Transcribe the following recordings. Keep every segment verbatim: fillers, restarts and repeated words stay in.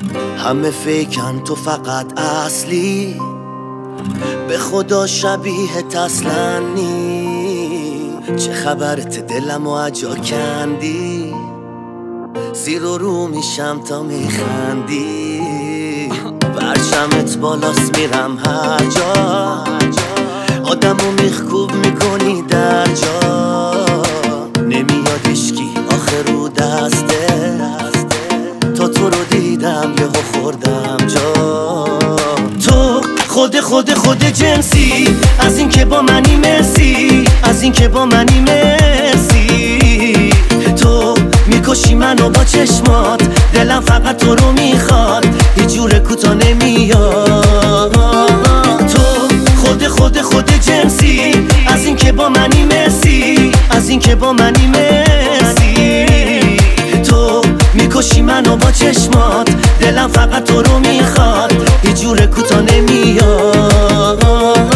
همه فیکن تو فقط اصلی، به خدا شبیه اصلنی. چه خبرت دلم و اجا کندی، زیر و رو میشم تا میخندی. برشمت بالاست میرم هر جا، آدمو میخکوب میکنی در جا. نمیاد اشکی آخر رو دسته، تا تو رو دیدم یهو خوردم جا. تو خود خود خود جنسی، از این که با منی مرسی، از این که با منی مرسی. تو میکشی منو با چشمات، دلم فقط تو رو میخواد، هیچ جور کوتا نمیاد. تو خود خود خود جنسی، از این که با منی مرسی، از این که با منی مرسی. تو میکشی منو با چشمات، دلم فقط تو رو میخواد، هیچ جور کوتا نمیاد.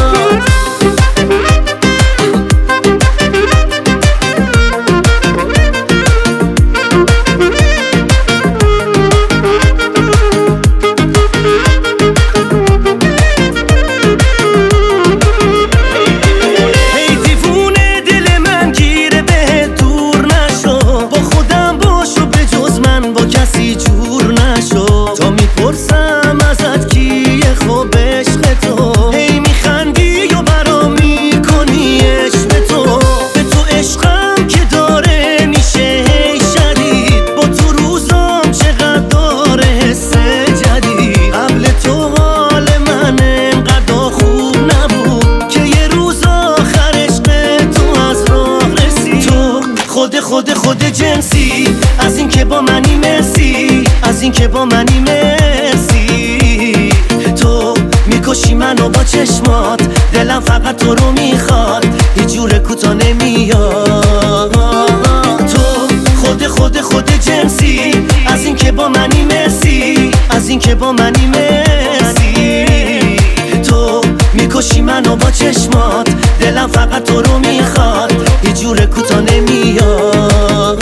خود خود جنسی، از این که با منی مرسی، از این که با منی مرسی. تو میکشی منو با چشمات، دلم فقط تو رو میخواد، هیچ جور کوتا نمیاد. تو خود خود خود جنسی، از این که با منی مرسی، از این که با منی مرسی. تو میکشی منو با چشمات، دلم فقط تو رو میخواد، هیچ جور کوتا نمیاد.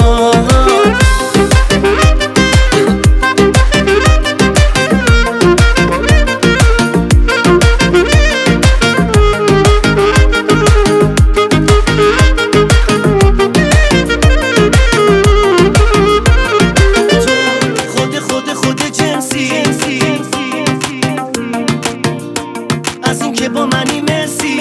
خود خود خود جنسی، از این که با منی مرسی،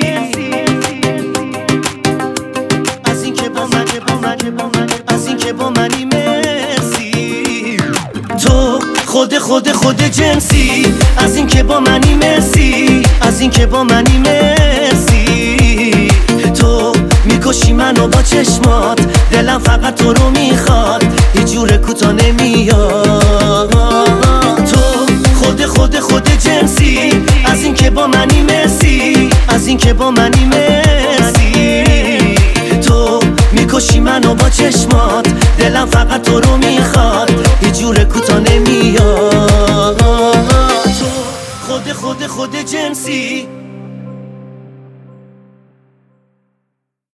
از این که با منی از این که با منی مرسی. تو خود خود خود جنسی، از این که با منی مرسی، از این که با منی مرسی. تو میکشی منو با چشمات، دلم فقط تو رو میخواد، هیچ جور کوتا نمیاد. تو خود خود خود جنسی، از این که با منی مرسی، از این که با منی مرسی. تو میکشی منو با چشمات، دلم فقط تو رو میخواد، هیچ جور کوتا نمیاد. تو خود خود خود جنسی.